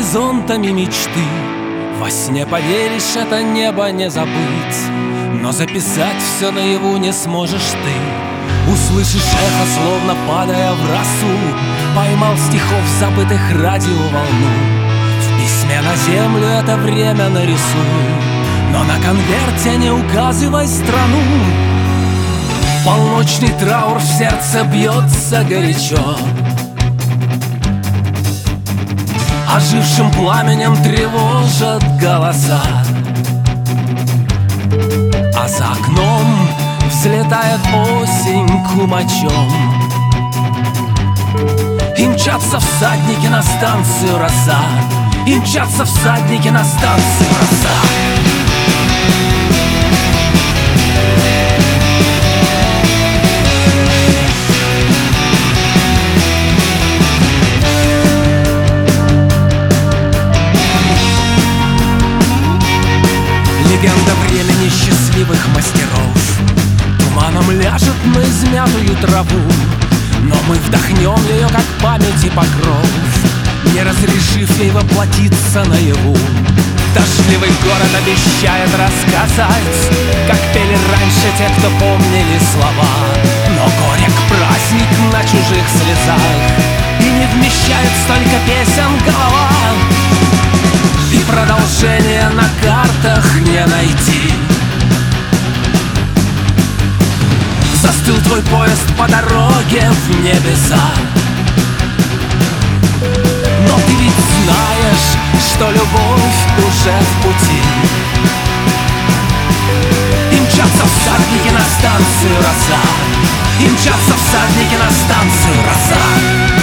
горизонтами мечты. Во сне поверишь, это небо не забыть, но записать все наяву не сможешь ты. Услышишь эхо, словно падая в росу, поймал стихов забытых радиоволну. В письме на землю это время нарисуй, но на конверте не указывай страну. Полночный траур в сердце бьется горячо, ожившим пламенем тревожат голоса. А за окном взлетает осень кумачом, и мчатся всадники на станцию роса, и мчатся всадники на станцию роса. Легенда времени счастливых мастеров туманом ляжет на измятую траву, но мы вдохнем ее, как памяти покров, не разрешив ей воплотиться наяву. Дождливый город обещает рассказать, как пели раньше те, кто помнили слова, но горек праздник на чужих слезах, и не вмещает столько песен голова. И продолжение на картах не найти. Застыл твой поезд по дороге в небеса, но ты ведь знаешь, что любовь уже в пути. И мчатся всадники на станцию роса, и мчатся всадники на станцию роса.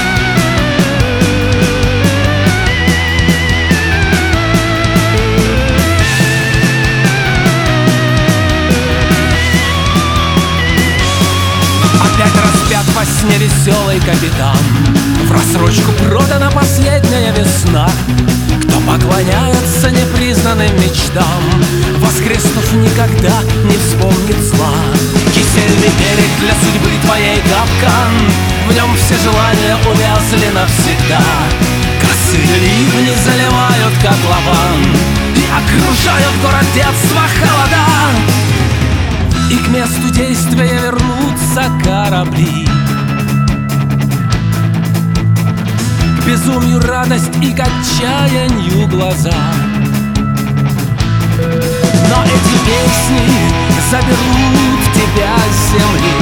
Во сне веселый капитан, в рассрочку продана последняя весна. Кто поклоняется непризнанным мечтам, воскреснув, никогда не вспомнит зла. Кисельный берег для судьбы твоей капкан, в нем все желания увязли навсегда. Косые ливни заливают котлован и окружают город детства холода. И к месту действия вернутся корабли, к безумию радость и к отчаянию глаза. Но эти песни заберут тебя с земли,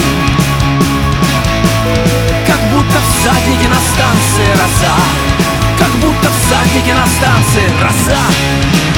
как будто всадники на станции роса, как будто всадники на станции роса.